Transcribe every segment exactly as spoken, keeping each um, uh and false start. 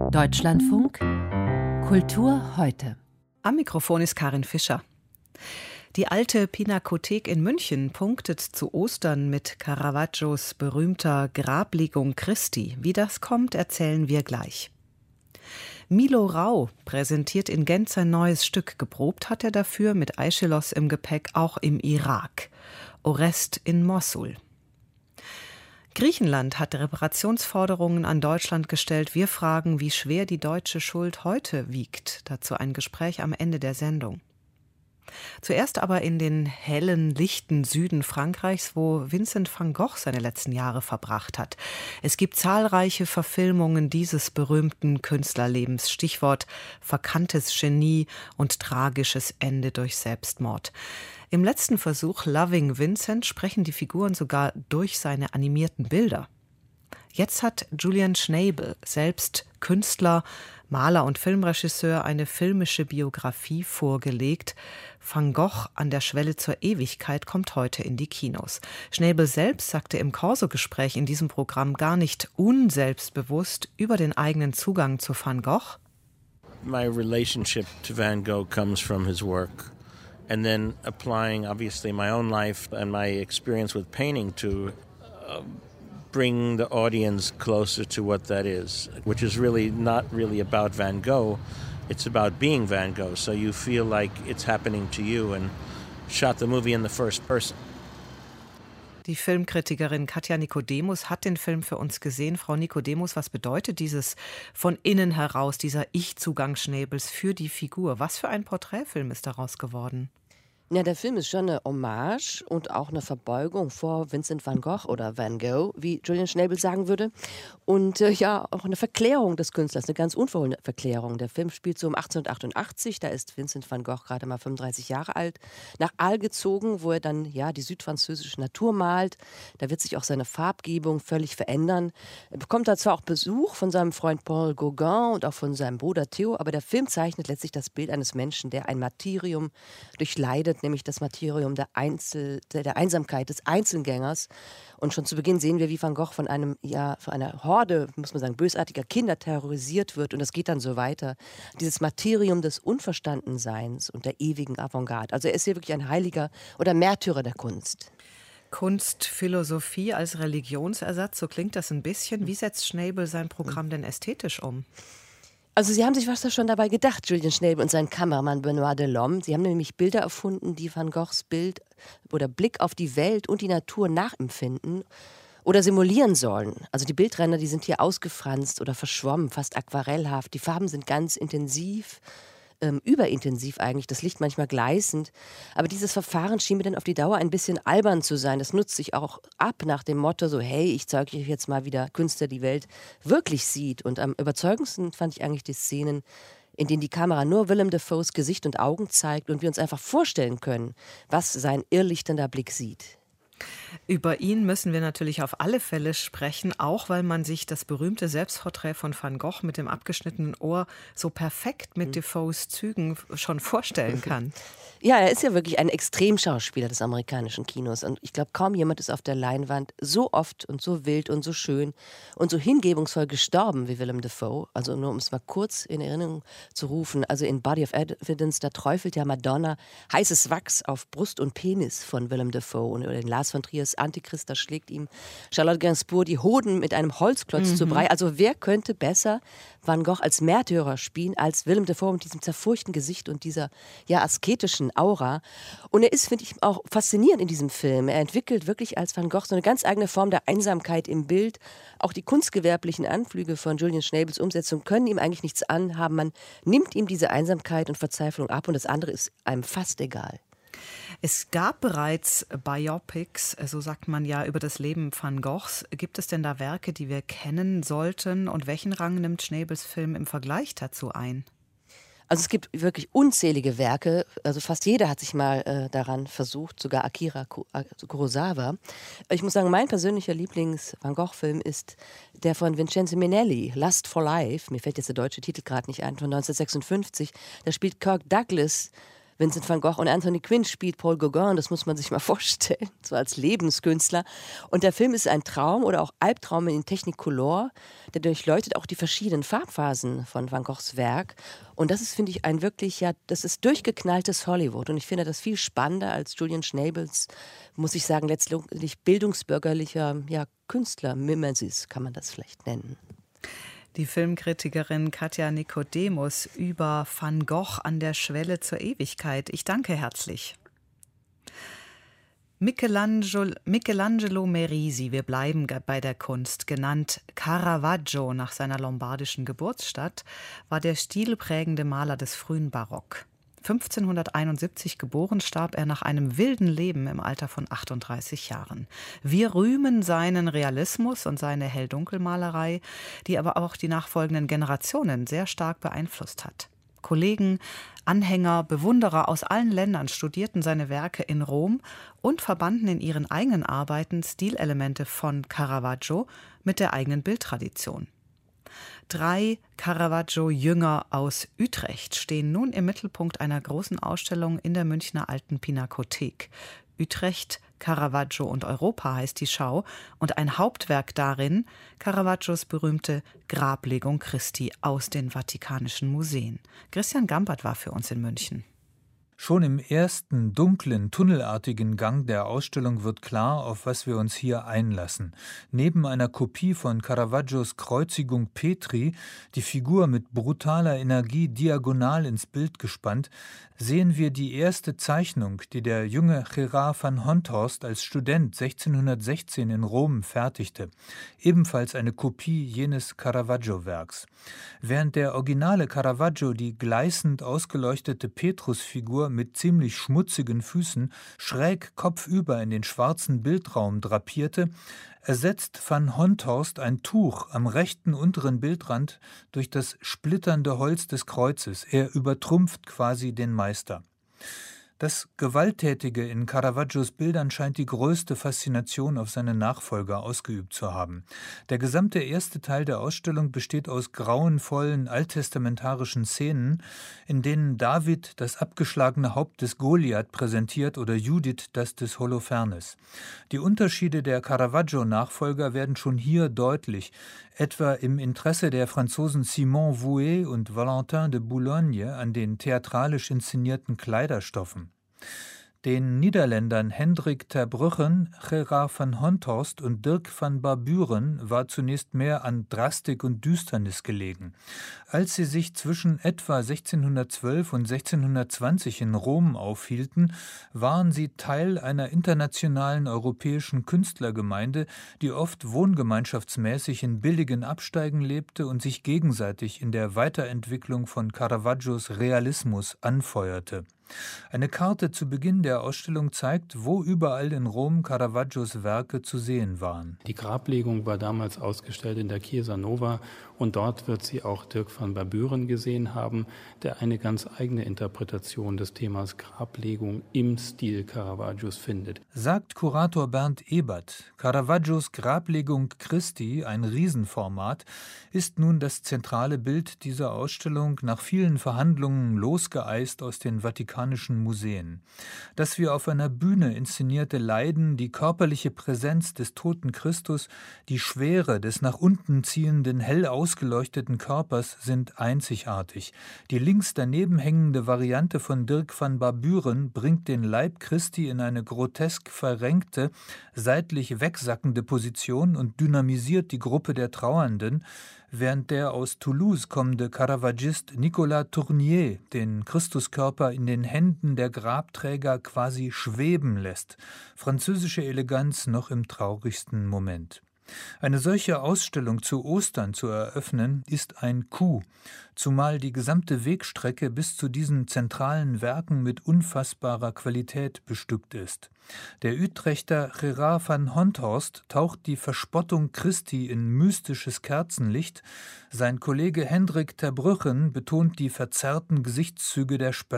Deutschlandfunk Kultur heute. Am Mikrofon ist Karin Fischer. Die alte Pinakothek in München punktet zu Ostern mit Caravaggios berühmter Grablegung Christi. Wie das kommt, erzählen wir gleich. Milo Rau präsentiert in Gent sein neues Stück. Geprobt hat er dafür mit Aeschylos im Gepäck auch im Irak. Orest in Mossul. Griechenland hat Reparationsforderungen an Deutschland gestellt. Wir fragen, wie schwer die deutsche Schuld heute wiegt. Dazu ein Gespräch am Ende der Sendung. Zuerst aber in den hellen, lichten Süden Frankreichs, wo Vincent van Gogh seine letzten Jahre verbracht hat. Es gibt zahlreiche Verfilmungen dieses berühmten Künstlerlebens. Stichwort verkanntes Genie und tragisches Ende durch Selbstmord. Im letzten Versuch Loving Vincent sprechen die Figuren sogar durch seine animierten Bilder. Jetzt hat Julian Schnabel, selbst Künstler, Maler und Filmregisseur, eine filmische Biografie vorgelegt. Van Gogh an der Schwelle zur Ewigkeit kommt heute in die Kinos. Schnabel selbst sagte im Corso-Gespräch in diesem Programm gar nicht unselbstbewusst über den eigenen Zugang zu Van Gogh. My relationship to Van Gogh comes from his work. And then applying, obviously, my own life and my experience with painting to uh, bring the audience closer to what that is, which is really not really about Van Gogh. It's about being Van Gogh. So you feel like it's happening to you, and shot the movie in the first person. Die Filmkritikerin Katja Nicodemus hat den Film für uns gesehen. Frau Nicodemus, was bedeutet dieses von innen heraus, dieser Ich-Zugang Schnabels für die Figur? Was für ein Porträtfilm ist daraus geworden? Ja, der Film ist schon eine Hommage und auch eine Verbeugung vor Vincent van Gogh oder Van Gogh, wie Julian Schnabel sagen würde. Und äh, ja, auch eine Verklärung des Künstlers, eine ganz unverhohlene Verklärung. Der Film spielt so um achtzehnhundertachtundachtzig, da ist Vincent van Gogh gerade mal fünfunddreißig Jahre alt, nach Arles gezogen, wo er dann ja die südfranzösische Natur malt. Da wird sich auch seine Farbgebung völlig verändern. Er bekommt da zwar auch Besuch von seinem Freund Paul Gauguin und auch von seinem Bruder Theo, aber der Film zeichnet letztlich das Bild eines Menschen, der ein Martyrium durchleidet, nämlich das Martyrium der, Einzel, der, der Einsamkeit des Einzelgängers. Und schon zu Beginn sehen wir, wie Van Gogh von einem, ja, von einer Horde, muss man sagen, bösartiger Kinder terrorisiert wird. Und das geht dann so weiter. Dieses Martyrium des Unverstandenseins und der ewigen Avantgarde. Also er ist hier wirklich ein Heiliger oder Märtyrer der Kunst. Kunst, Philosophie als Religionsersatz, so klingt das ein bisschen. Wie setzt Schnabel sein Programm denn ästhetisch um? Also sie haben sich was da schon dabei gedacht, Julian Schnabel und sein Kameramann Benoit Delhomme. Sie haben nämlich Bilder erfunden, die Van Goghs Bild oder Blick auf die Welt und die Natur nachempfinden oder simulieren sollen. Also die Bildränder, die sind hier ausgefranst oder verschwommen, fast aquarellhaft. Die Farben sind ganz intensiv, ähm, überintensiv eigentlich, das Licht manchmal gleißend. Aber dieses Verfahren schien mir dann auf die Dauer ein bisschen albern zu sein. Das nutzt sich auch ab nach dem Motto so, hey, ich zeige euch jetzt mal, wie der Künstler die Welt wirklich sieht. Und am überzeugendsten fand ich eigentlich die Szenen, in denen die Kamera nur Willem Dafoes Gesicht und Augen zeigt und wir uns einfach vorstellen können, was sein irrlichternder Blick sieht. Über ihn müssen wir natürlich auf alle Fälle sprechen, auch weil man sich das berühmte Selbstporträt von Van Gogh mit dem abgeschnittenen Ohr so perfekt mit mhm. Dafoes Zügen schon vorstellen kann. Ja, er ist ja wirklich ein Extremschauspieler des amerikanischen Kinos und ich glaube, kaum jemand ist auf der Leinwand so oft und so wild und so schön und so hingebungsvoll gestorben wie Willem Dafoe. Also nur um es mal kurz in Erinnerung zu rufen, also in Body of Evidence, da träufelt ja Madonna heißes Wachs auf Brust und Penis von Willem Dafoe und in Lars von Triers Antichrist, da schlägt ihm Charlotte Gainsbourg die Hoden mit einem Holzklotz mhm. zu Brei. Also wer könnte besser Van Gogh als Märtyrer spielen als Willem Dafoe mit diesem zerfurchten Gesicht und dieser ja asketischen Aura. Und er ist, finde ich, auch faszinierend in diesem Film. Er entwickelt wirklich als Van Gogh so eine ganz eigene Form der Einsamkeit im Bild. Auch die kunstgewerblichen Anflüge von Julian Schnabels Umsetzung können ihm eigentlich nichts anhaben. Man nimmt ihm diese Einsamkeit und Verzweiflung ab und das andere ist einem fast egal. Es gab bereits Biopics, so sagt man ja, über das Leben Van Goghs. Gibt es denn da Werke, die wir kennen sollten? Und welchen Rang nimmt Schnabels Film im Vergleich dazu ein? Also es gibt wirklich unzählige Werke, also fast jeder hat sich mal äh, daran versucht, sogar Akira Kurosawa. Ich muss sagen, mein persönlicher Lieblings-Van Gogh-Film ist der von Vincenzo Minnelli, Lust for Life. Mir fällt jetzt der deutsche Titel gerade nicht ein, von neunzehnhundertsechsundfünfzig. Da spielt Kirk Douglas Vincent van Gogh und Anthony Quinn spielt Paul Gauguin, das muss man sich mal vorstellen, so als Lebenskünstler. Und der Film ist ein Traum oder auch Albtraum in Technicolor, der durchleuchtet auch die verschiedenen Farbphasen von Van Goghs Werk. Und das ist, finde ich, ein wirklich, ja, das ist durchgeknalltes Hollywood. Und ich finde das viel spannender als Julian Schnabels, muss ich sagen, letztlich bildungsbürgerlicher, ja, Künstler, Mimesis kann man das vielleicht nennen. Die Filmkritikerin Katja Nikodemus über Van Gogh an der Schwelle zur Ewigkeit. Ich danke herzlich. Michelangelo, Michelangelo Merisi, wir bleiben bei der Kunst, genannt Caravaggio nach seiner lombardischen Geburtsstadt, war der stilprägende Maler des frühen Barock. fünfzehnhunderteinundsiebzig geboren, starb er nach einem wilden Leben im Alter von achtunddreißig Jahren. Wir rühmen seinen Realismus und seine Hell-Dunkel-Malerei, die aber auch die nachfolgenden Generationen sehr stark beeinflusst hat. Kollegen, Anhänger, Bewunderer aus allen Ländern studierten seine Werke in Rom und verbanden in ihren eigenen Arbeiten Stilelemente von Caravaggio mit der eigenen Bildtradition. Drei Caravaggio-Jünger aus Utrecht stehen nun im Mittelpunkt einer großen Ausstellung in der Münchner Alten Pinakothek. Utrecht, Caravaggio und Europa heißt die Schau und ein Hauptwerk darin Caravaggios berühmte Grablegung Christi aus den Vatikanischen Museen. Christian Gambert war für uns in München. Schon im ersten, dunklen, tunnelartigen Gang der Ausstellung wird klar, auf was wir uns hier einlassen. Neben einer Kopie von Caravaggios Kreuzigung Petri, die Figur mit brutaler Energie diagonal ins Bild gespannt, sehen wir die erste Zeichnung, die der junge Gerard van Honthorst als Student sechzehnhundertsechzehn in Rom fertigte. Ebenfalls eine Kopie jenes Caravaggio-Werks. Während der originale Caravaggio die gleißend ausgeleuchtete Petrusfigur mit ziemlich schmutzigen Füßen schräg kopfüber in den schwarzen Bildraum drapierte, ersetzt van Honthorst ein Tuch am rechten unteren Bildrand durch das splitternde Holz des Kreuzes. Er übertrumpft quasi den Meister. Das Gewalttätige in Caravaggios Bildern scheint die größte Faszination auf seine Nachfolger ausgeübt zu haben. Der gesamte erste Teil der Ausstellung besteht aus grauenvollen alttestamentarischen Szenen, in denen David das abgeschlagene Haupt des Goliath präsentiert oder Judith das des Holofernes. Die Unterschiede der Caravaggio-Nachfolger werden schon hier deutlich, etwa im Interesse der Franzosen Simon Vouet und Valentin de Boulogne an den theatralisch inszenierten Kleiderstoffen. Den Niederländern Hendrik ter Brucken, Gerard van Honthorst und Dirk van Baburen war zunächst mehr an Drastik und Düsternis gelegen. Als sie sich zwischen etwa sechzehnhundertzwölf und sechzehnhundertzwanzig in Rom aufhielten, waren sie Teil einer internationalen europäischen Künstlergemeinde, die oft wohngemeinschaftsmäßig in billigen Absteigen lebte und sich gegenseitig in der Weiterentwicklung von Caravaggios Realismus anfeuerte. Eine Karte zu Beginn der Ausstellung zeigt, wo überall in Rom Caravaggios Werke zu sehen waren. Die Grablegung war damals ausgestellt in der Chiesa Nova und dort wird sie auch Dirk van Baburen gesehen haben, der eine ganz eigene Interpretation des Themas Grablegung im Stil Caravaggios findet. Sagt Kurator Bernd Ebert, Caravaggios Grablegung Christi, ein Riesenformat, ist nun das zentrale Bild dieser Ausstellung nach vielen Verhandlungen losgeeist aus den Vatikanischen Museen. Das wir auf einer Bühne inszenierte Leiden, die körperliche Präsenz des toten Christus, die Schwere des nach unten ziehenden, hell ausgeleuchteten Körpers sind einzigartig. Die links daneben hängende Variante von Dirk van Baburen bringt den Leib Christi in eine grotesk verrenkte, seitlich wegsackende Position und dynamisiert die Gruppe der Trauernden, während der aus Toulouse kommende Caravaggist Nicolas Tournier den Christuskörper in den Händen der Grabträger quasi schweben lässt. Französische Eleganz noch im traurigsten Moment. Eine solche Ausstellung zu Ostern zu eröffnen, ist ein Coup, zumal die gesamte Wegstrecke bis zu diesen zentralen Werken mit unfassbarer Qualität bestückt ist. Der Utrechter Gerard van Honthorst taucht die Verspottung Christi in mystisches Kerzenlicht, sein Kollege Hendrik ter Brucken betont die verzerrten Gesichtszüge der Spötter.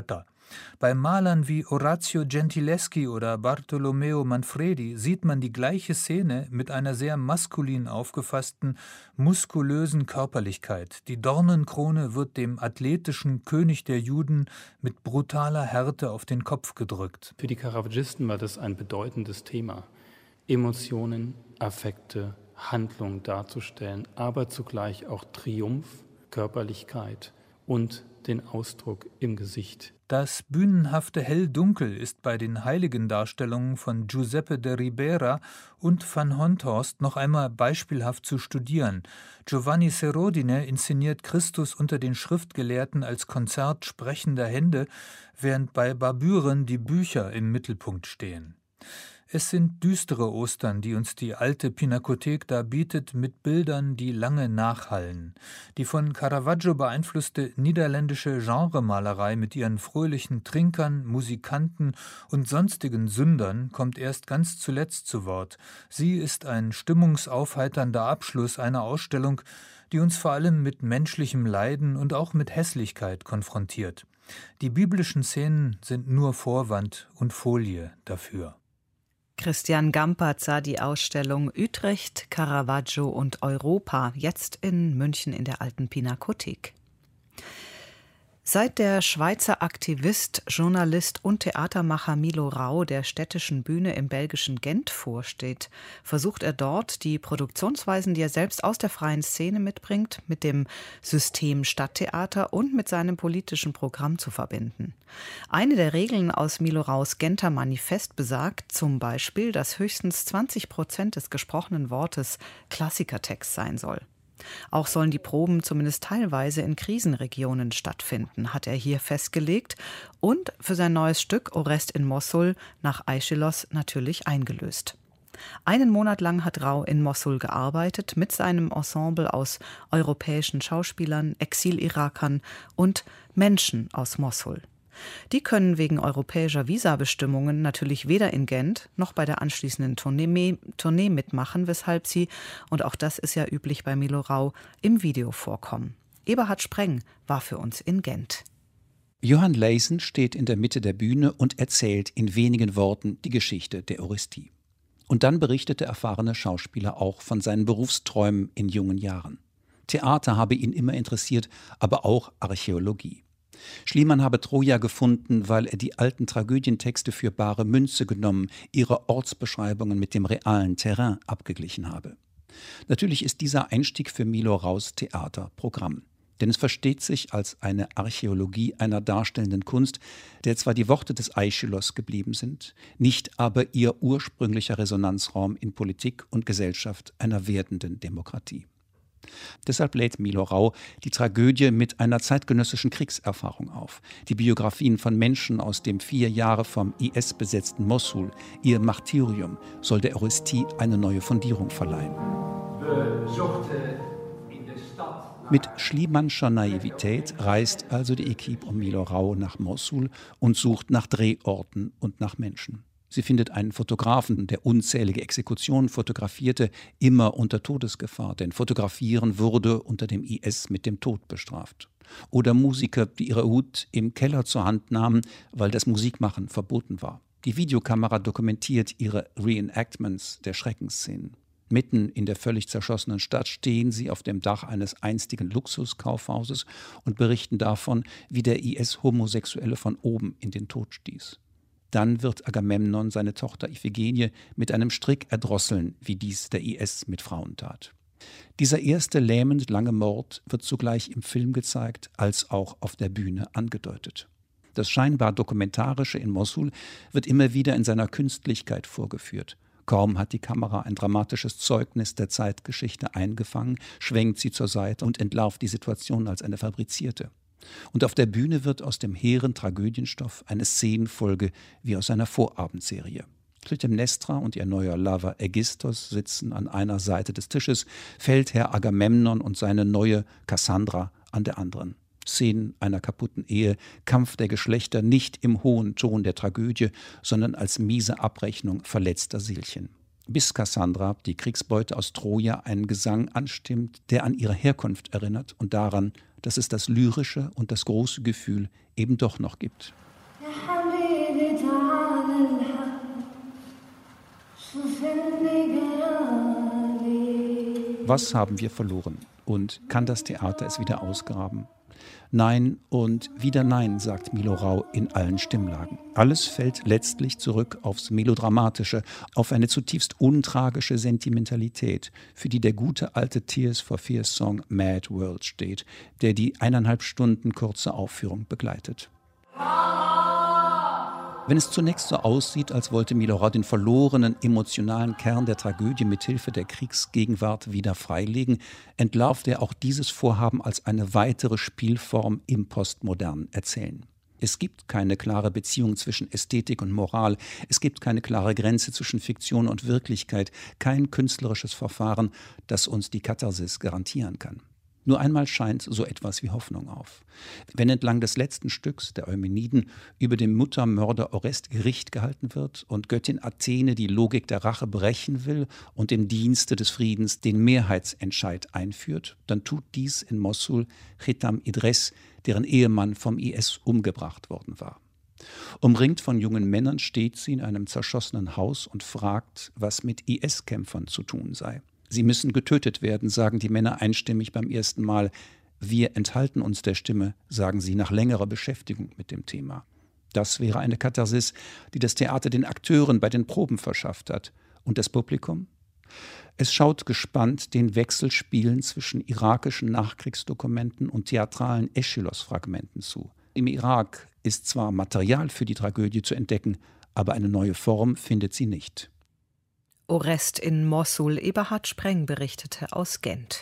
Bei Malern wie Orazio Gentileschi oder Bartolomeo Manfredi sieht man die gleiche Szene mit einer sehr maskulin aufgefassten, muskulösen Körperlichkeit. Die Dornenkrone wird dem athletischen König der Juden mit brutaler Härte auf den Kopf gedrückt. Für die Caravagisten war das ein bedeutendes Thema, Emotionen, Affekte, Handlung darzustellen, aber zugleich auch Triumph, Körperlichkeit und den Ausdruck im Gesicht. Das bühnenhafte Hell-Dunkel ist bei den Heiligendarstellungen von Giuseppe de Ribera und van Honthorst noch einmal beispielhaft zu studieren. Giovanni Serodine inszeniert Christus unter den Schriftgelehrten als Konzert sprechender Hände, während bei Barburen die Bücher im Mittelpunkt stehen. Es sind düstere Ostern, die uns die alte Pinakothek da bietet, mit Bildern, die lange nachhallen. Die von Caravaggio beeinflusste niederländische Genremalerei mit ihren fröhlichen Trinkern, Musikanten und sonstigen Sündern kommt erst ganz zuletzt zu Wort. Sie ist ein stimmungsaufheiternder Abschluss einer Ausstellung, die uns vor allem mit menschlichem Leiden und auch mit Hässlichkeit konfrontiert. Die biblischen Szenen sind nur Vorwand und Folie dafür. Christian Gampert sah die Ausstellung Utrecht, Caravaggio und Europa, jetzt in München in der alten Pinakothek. Seit der Schweizer Aktivist, Journalist und Theatermacher Milo Rau der Städtischen Bühne im belgischen Gent vorsteht, versucht er dort, die Produktionsweisen, die er selbst aus der freien Szene mitbringt, mit dem System Stadttheater und mit seinem politischen Programm zu verbinden. Eine der Regeln aus Milo Raus Genter Manifest besagt zum Beispiel, dass höchstens zwanzig Prozent des gesprochenen Wortes Klassikertext sein soll. Auch sollen die Proben zumindest teilweise in Krisenregionen stattfinden, hat er hier festgelegt und für sein neues Stück Orest in Mossul nach Aeschylos natürlich eingelöst. Einen Monat lang hat Rau in Mossul gearbeitet mit seinem Ensemble aus europäischen Schauspielern, Exil-Irakern und Menschen aus Mossul. Die können wegen europäischer Visabestimmungen natürlich weder in Gent noch bei der anschließenden Tournee, Tournee mitmachen, weshalb sie, und auch das ist ja üblich bei Milo Rau, im Video vorkommen. Eberhard Spreng war für uns in Gent. Johann Leysen steht in der Mitte der Bühne und erzählt in wenigen Worten die Geschichte der Orestie. Und dann berichtet der erfahrene Schauspieler auch von seinen Berufsträumen in jungen Jahren. Theater habe ihn immer interessiert, aber auch Archäologie. Schliemann habe Troja gefunden, weil er die alten Tragödientexte für bare Münze genommen, ihre Ortsbeschreibungen mit dem realen Terrain abgeglichen habe. Natürlich ist dieser Einstieg für Milo Raus Theaterprogramm. Denn es versteht sich als eine Archäologie einer darstellenden Kunst, der zwar die Worte des Aeschylos geblieben sind, nicht aber ihr ursprünglicher Resonanzraum in Politik und Gesellschaft einer werdenden Demokratie. Deshalb lädt Milo Rau die Tragödie mit einer zeitgenössischen Kriegserfahrung auf. Die Biografien von Menschen aus dem vier Jahre vom I S besetzten Mossul, ihr Martyrium, soll der Orestie eine neue Fundierung verleihen. Mit Schliemannscher Naivität reist also die Equipe um Milo Rau nach Mossul und sucht nach Drehorten und nach Menschen. Sie findet einen Fotografen, der unzählige Exekutionen fotografierte, immer unter Todesgefahr, denn Fotografieren wurde unter dem I S mit dem Tod bestraft. Oder Musiker, die ihre Hut im Keller zur Hand nahmen, weil das Musikmachen verboten war. Die Videokamera dokumentiert ihre Reenactments der Schreckensszenen. Mitten in der völlig zerschossenen Stadt stehen sie auf dem Dach eines einstigen Luxuskaufhauses und berichten davon, wie der I S Homosexuelle von oben in den Tod stieß. Dann wird Agamemnon seine Tochter Iphigenie mit einem Strick erdrosseln, wie dies der I S mit Frauen tat. Dieser erste lähmend lange Mord wird zugleich im Film gezeigt, als auch auf der Bühne angedeutet. Das scheinbar Dokumentarische in Mossul wird immer wieder in seiner Künstlichkeit vorgeführt. Kaum hat die Kamera ein dramatisches Zeugnis der Zeitgeschichte eingefangen, schwenkt sie zur Seite und entlarvt die Situation als eine fabrizierte. Und auf der Bühne wird aus dem hehren Tragödienstoff eine Szenenfolge wie aus einer Vorabendserie. Klytämnestra und ihr neuer Lover Ägisthos sitzen an einer Seite des Tisches, Feldherr Agamemnon und seine neue Kassandra an der anderen. Szenen einer kaputten Ehe, Kampf der Geschlechter nicht im hohen Ton der Tragödie, sondern als miese Abrechnung verletzter Seelchen. Bis Kassandra, die Kriegsbeute aus Troja, einen Gesang anstimmt, der an ihre Herkunft erinnert und daran, dass es das Lyrische und das große Gefühl eben doch noch gibt. Ja, Was haben wir verloren? Und kann das Theater es wieder ausgraben? Nein und wieder nein, sagt Milo Rau in allen Stimmlagen. Alles fällt letztlich zurück aufs Melodramatische, auf eine zutiefst untragische Sentimentalität, für die der gute alte Tears for Fears Song Mad World steht, der die eineinhalb Stunden kurze Aufführung begleitet. Wenn es zunächst so aussieht, als wollte Milo Rau den verlorenen emotionalen Kern der Tragödie mithilfe der Kriegsgegenwart wieder freilegen, entlarvt er auch dieses Vorhaben als eine weitere Spielform im postmodernen Erzählen. Es gibt keine klare Beziehung zwischen Ästhetik und Moral, es gibt keine klare Grenze zwischen Fiktion und Wirklichkeit, kein künstlerisches Verfahren, das uns die Katharsis garantieren kann. Nur einmal scheint so etwas wie Hoffnung auf. Wenn entlang des letzten Stücks, der Eumeniden, über dem Muttermörder Orest Gericht gehalten wird und Göttin Athene die Logik der Rache brechen will und im Dienste des Friedens den Mehrheitsentscheid einführt, dann tut dies in Mossul Chitham Idres, deren Ehemann vom I S umgebracht worden war. Umringt von jungen Männern steht sie in einem zerschossenen Haus und fragt, was mit I S-Kämpfern zu tun sei. Sie müssen getötet werden, sagen die Männer einstimmig beim ersten Mal. Wir enthalten uns der Stimme, sagen sie nach längerer Beschäftigung mit dem Thema. Das wäre eine Katharsis, die das Theater den Akteuren bei den Proben verschafft hat. Und das Publikum? Es schaut gespannt den Wechselspielen zwischen irakischen Nachkriegsdokumenten und theatralen Aeschylus-Fragmenten zu. Im Irak ist zwar Material für die Tragödie zu entdecken, aber eine neue Form findet sie nicht. Orest in Mossul, Eberhard Spreng berichtete aus Gent.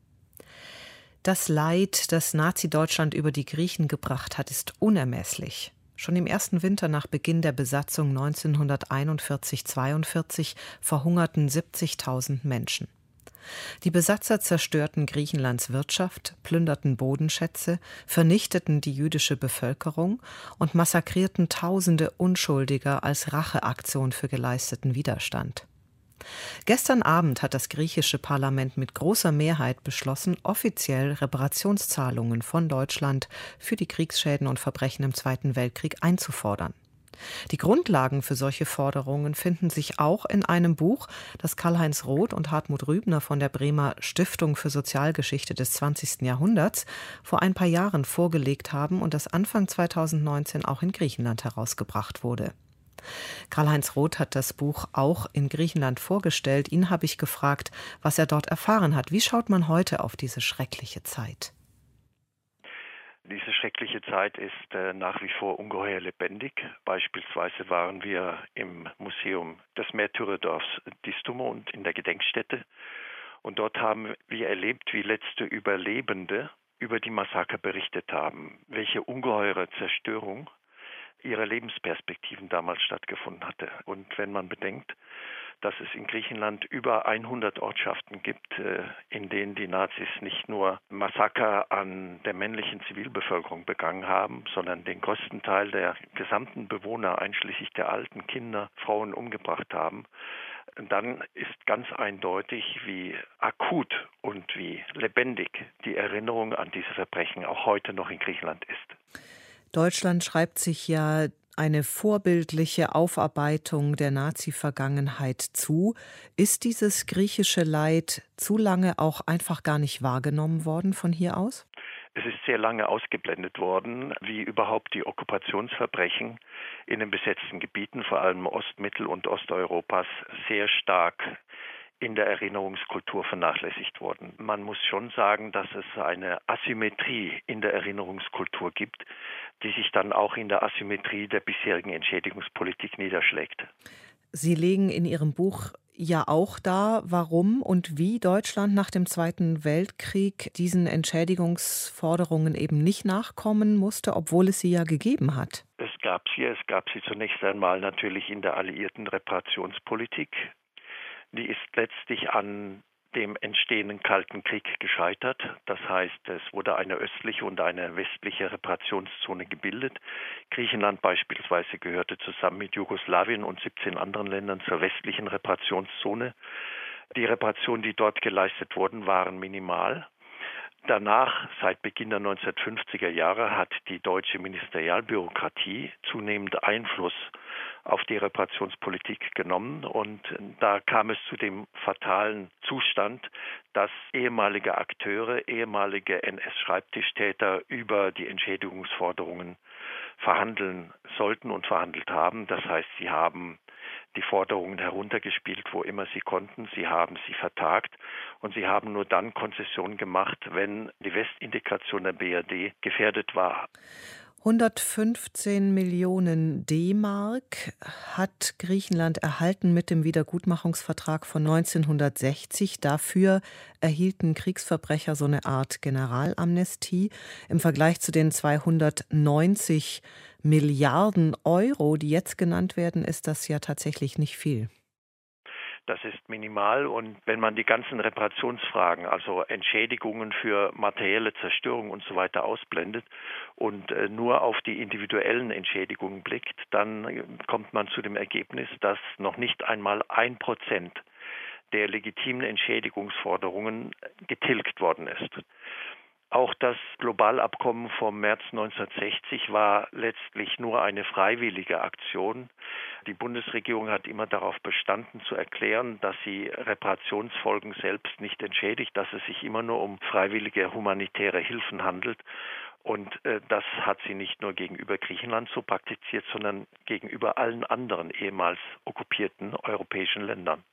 Das Leid, das Nazi-Deutschland über die Griechen gebracht hat, ist unermesslich. Schon im ersten Winter nach Beginn der Besatzung neunzehnhunderteinundvierzig zweiundvierzig verhungerten siebzigtausend Menschen. Die Besatzer zerstörten Griechenlands Wirtschaft, plünderten Bodenschätze, vernichteten die jüdische Bevölkerung und massakrierten Tausende Unschuldiger als Racheaktion für geleisteten Widerstand. Gestern Abend hat das griechische Parlament mit großer Mehrheit beschlossen, offiziell Reparationszahlungen von Deutschland für die Kriegsschäden und Verbrechen im Zweiten Weltkrieg einzufordern. Die Grundlagen für solche Forderungen finden sich auch in einem Buch, das Karl-Heinz Roth und Hartmut Rübner von der Bremer Stiftung für Sozialgeschichte des zwanzigsten Jahrhunderts vor ein paar Jahren vorgelegt haben und das Anfang zweitausendneunzehn auch in Griechenland herausgebracht wurde. Karl-Heinz Roth hat das Buch auch in Griechenland vorgestellt. Ihn habe ich gefragt, was er dort erfahren hat. Wie schaut man heute auf diese schreckliche Zeit? Diese schreckliche Zeit ist äh, nach wie vor ungeheuer lebendig. Beispielsweise waren wir im Museum des Märtyrerdorfs Distumont in der Gedenkstätte. Und dort haben wir erlebt, wie letzte Überlebende über die Massaker berichtet haben, welche ungeheure Zerstörung ihrer Lebensperspektiven damals stattgefunden hatte. Und wenn man bedenkt, dass es in Griechenland über hundert Ortschaften gibt, in denen die Nazis nicht nur Massaker an der männlichen Zivilbevölkerung begangen haben, sondern den größten Teil der gesamten Bewohner, einschließlich der alten Kinder, Frauen umgebracht haben, dann ist ganz eindeutig, wie akut und wie lebendig die Erinnerung an diese Verbrechen auch heute noch in Griechenland ist. Deutschland schreibt sich ja eine vorbildliche Aufarbeitung der Nazi-Vergangenheit zu. Ist dieses griechische Leid zu lange auch einfach gar nicht wahrgenommen worden von hier aus? Es ist sehr lange ausgeblendet worden, wie überhaupt die Okkupationsverbrechen in den besetzten Gebieten, vor allem Ost-, Mittel- und Osteuropas, sehr stark in der Erinnerungskultur vernachlässigt wurden. Man muss schon sagen, dass es eine Asymmetrie in der Erinnerungskultur gibt, die sich dann auch in der Asymmetrie der bisherigen Entschädigungspolitik niederschlägt. Sie legen in Ihrem Buch ja auch dar, warum und wie Deutschland nach dem Zweiten Weltkrieg diesen Entschädigungsforderungen eben nicht nachkommen musste, obwohl es sie ja gegeben hat. Es gab sie, es gab sie zunächst einmal natürlich in der alliierten Reparationspolitik. Die ist letztlich an dem entstehenden Kalten Krieg gescheitert. Das heißt, es wurde eine östliche und eine westliche Reparationszone gebildet. Griechenland beispielsweise gehörte zusammen mit Jugoslawien und siebzehn anderen Ländern zur westlichen Reparationszone. Die Reparationen, die dort geleistet wurden, waren minimal. Danach, seit Beginn der neunzehnhundertfünfziger Jahre, hat die deutsche Ministerialbürokratie zunehmend Einfluss auf die Reparationspolitik genommen. Und da kam es zu dem fatalen Zustand, dass ehemalige Akteure, ehemalige N S-Schreibtischtäter über die Entschädigungsforderungen verhandeln sollten und verhandelt haben. Das heißt, sie haben die Forderungen heruntergespielt, wo immer sie konnten. Sie haben sie vertagt und sie haben nur dann Konzessionen gemacht, wenn die Westintegration der B R D gefährdet war. hundertfünfzehn Millionen D-Mark hat Griechenland erhalten mit dem Wiedergutmachungsvertrag von neunzehnhundertsechzig. Dafür erhielten Kriegsverbrecher so eine Art Generalamnestie. Im Vergleich zu den zweihundertneunzig Milliarden Euro, die jetzt genannt werden, ist das ja tatsächlich nicht viel. Das ist minimal und wenn man die ganzen Reparationsfragen, also Entschädigungen für materielle Zerstörung und so weiter ausblendet und äh, nur auf die individuellen Entschädigungen blickt, dann äh, kommt man zu dem Ergebnis, dass noch nicht einmal ein Prozent der legitimen Entschädigungsforderungen getilgt worden ist. Auch das Globalabkommen vom März neunzehnhundertsechzig war letztlich nur eine freiwillige Aktion. Die Bundesregierung hat immer darauf bestanden, zu erklären, dass sie Reparationsfolgen selbst nicht entschädigt, dass es sich immer nur um freiwillige humanitäre Hilfen handelt. Und äh, das hat sie nicht nur gegenüber Griechenland so praktiziert, sondern gegenüber allen anderen ehemals okkupierten europäischen Ländern.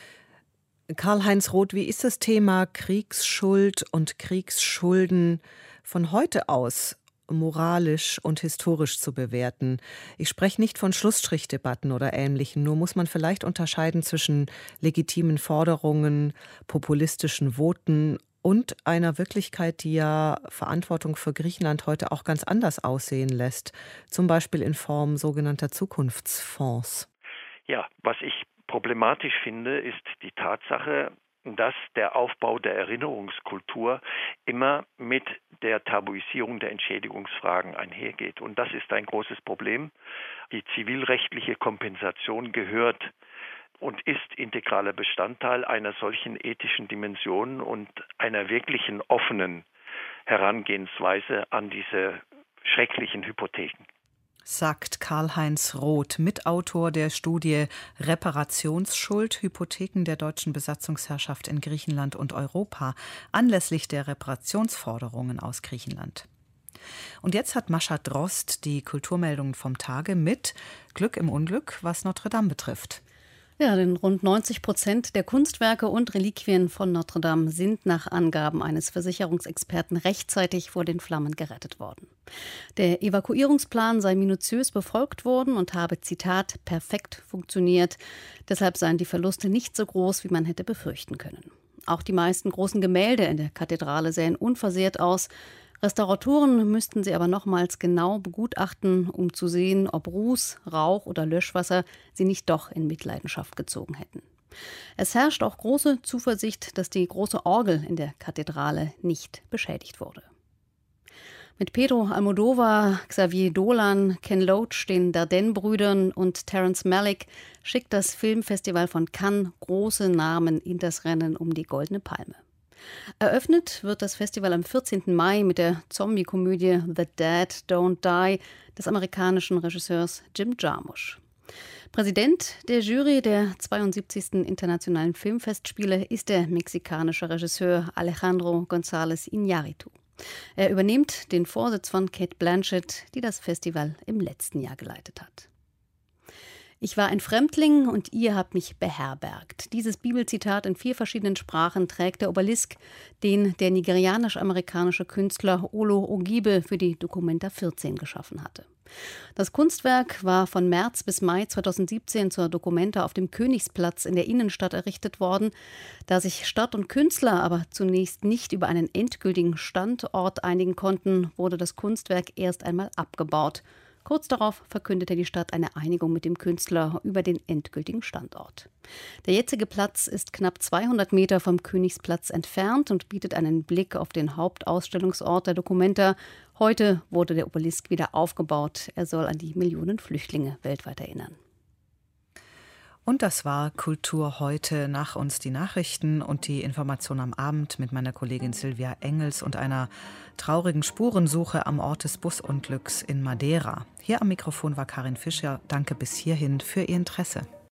Karl-Heinz Roth, wie ist das Thema Kriegsschuld und Kriegsschulden von heute aus moralisch und historisch zu bewerten? Ich spreche nicht von Schlussstrichdebatten oder Ähnlichem, nur muss man vielleicht unterscheiden zwischen legitimen Forderungen, populistischen Voten und einer Wirklichkeit, die ja Verantwortung für Griechenland heute auch ganz anders aussehen lässt, zum Beispiel in Form sogenannter Zukunftsfonds. Ja, was ich problematisch finde, ist die Tatsache, dass der Aufbau der Erinnerungskultur immer mit der Tabuisierung der Entschädigungsfragen einhergeht. Und das ist ein großes Problem. Die zivilrechtliche Kompensation gehört und ist integraler Bestandteil einer solchen ethischen Dimension und einer wirklichen offenen Herangehensweise an diese schrecklichen Hypotheken. Sagt Karl-Heinz Roth, Mitautor der Studie Reparationsschuld, Hypotheken der deutschen Besatzungsherrschaft in Griechenland und Europa, anlässlich der Reparationsforderungen aus Griechenland. Und jetzt hat Mascha Drost die Kulturmeldungen vom Tage mit Glück im Unglück, was Notre Dame betrifft. Ja, denn rund neunzig Prozent der Kunstwerke und Reliquien von Notre Dame sind nach Angaben eines Versicherungsexperten rechtzeitig vor den Flammen gerettet worden. Der Evakuierungsplan sei minutiös befolgt worden und habe, Zitat, perfekt funktioniert. Deshalb seien die Verluste nicht so groß, wie man hätte befürchten können. Auch die meisten großen Gemälde in der Kathedrale sähen unversehrt aus. Restauratoren müssten sie aber nochmals genau begutachten, um zu sehen, ob Ruß, Rauch oder Löschwasser sie nicht doch in Mitleidenschaft gezogen hätten. Es herrscht auch große Zuversicht, dass die große Orgel in der Kathedrale nicht beschädigt wurde. Mit Pedro Almodóvar, Xavier Dolan, Ken Loach, den Dardenne-Brüdern und Terrence Malick schickt das Filmfestival von Cannes große Namen in das Rennen um die Goldene Palme. Eröffnet wird das Festival am vierzehnten Mai mit der Zombie-Komödie The Dead Don't Die des amerikanischen Regisseurs Jim Jarmusch. Präsident der Jury der zweiundsiebzigsten Internationalen Filmfestspiele ist der mexikanische Regisseur Alejandro González Iñárritu. Er übernimmt den Vorsitz von Cate Blanchett, die das Festival im letzten Jahr geleitet hat. Ich war ein Fremdling und ihr habt mich beherbergt. Dieses Bibelzitat in vier verschiedenen Sprachen trägt der Obelisk, den der nigerianisch-amerikanische Künstler Olo Ogibe für die Documenta vierzehn geschaffen hatte. Das Kunstwerk war von März bis Mai zweitausendsiebzehn zur Documenta auf dem Königsplatz in der Innenstadt errichtet worden. Da sich Stadt und Künstler aber zunächst nicht über einen endgültigen Standort einigen konnten, wurde das Kunstwerk erst einmal abgebaut. Kurz darauf verkündete die Stadt eine Einigung mit dem Künstler über den endgültigen Standort. Der jetzige Platz ist knapp zweihundert Meter vom Königsplatz entfernt und bietet einen Blick auf den Hauptausstellungsort der Documenta. Heute wurde der Obelisk wieder aufgebaut. Er soll an die Millionen Flüchtlinge weltweit erinnern. Und das war Kultur heute. Nach uns die Nachrichten und die Information am Abend mit meiner Kollegin Silvia Engels und einer traurigen Spurensuche am Ort des Busunglücks in Madeira. Hier am Mikrofon war Karin Fischer. Danke bis hierhin für Ihr Interesse.